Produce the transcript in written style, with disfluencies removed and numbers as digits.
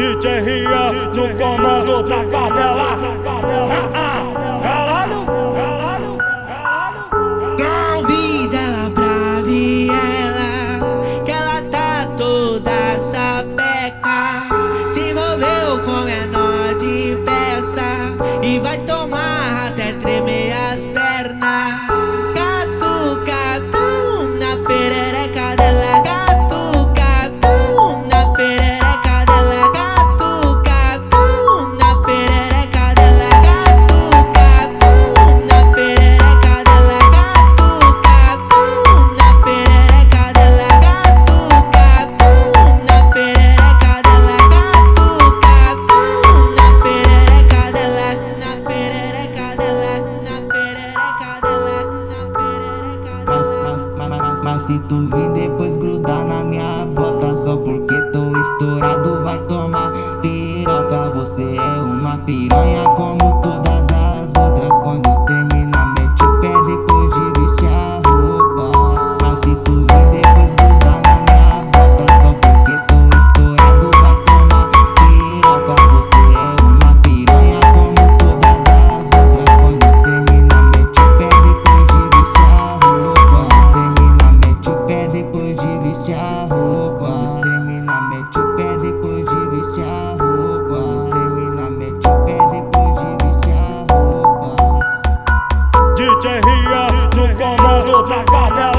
DJ Ria no comando da capela. Convida ela pra viela, que ela tá toda sapeca. Se envolveu com menor de peça e vai tomar até tremer as pernas. Catucatu na perereca dela, catucatu na perereca dela, catucatu na perereca dela, catucatu na perereca dela, catucatu na perereca dela, catucatu na perereca dela, catucatu na perereca dela, na perereca dela, na perereca dela, na perereca dela. Mas se tu vir depois grudar na minha bota só porque tô estourado, vai tomar piroca. Você é uma piranha como todas as outras. Quando termina mete o pé depois de vestir a roupa. Mas se tu vir depois grudar na minha bota só porque tô estourado, vai tomar piroca. Você é uma piranha como todas as outras. Quando termina mete o pé depois de vestir a roupa. Termina mete o pé depois de vestir a roupa. Termina mete o pé depois de vestir a roupa. Termina mete o pé depois de vestir a roupa. DJ Ria no comando da capela.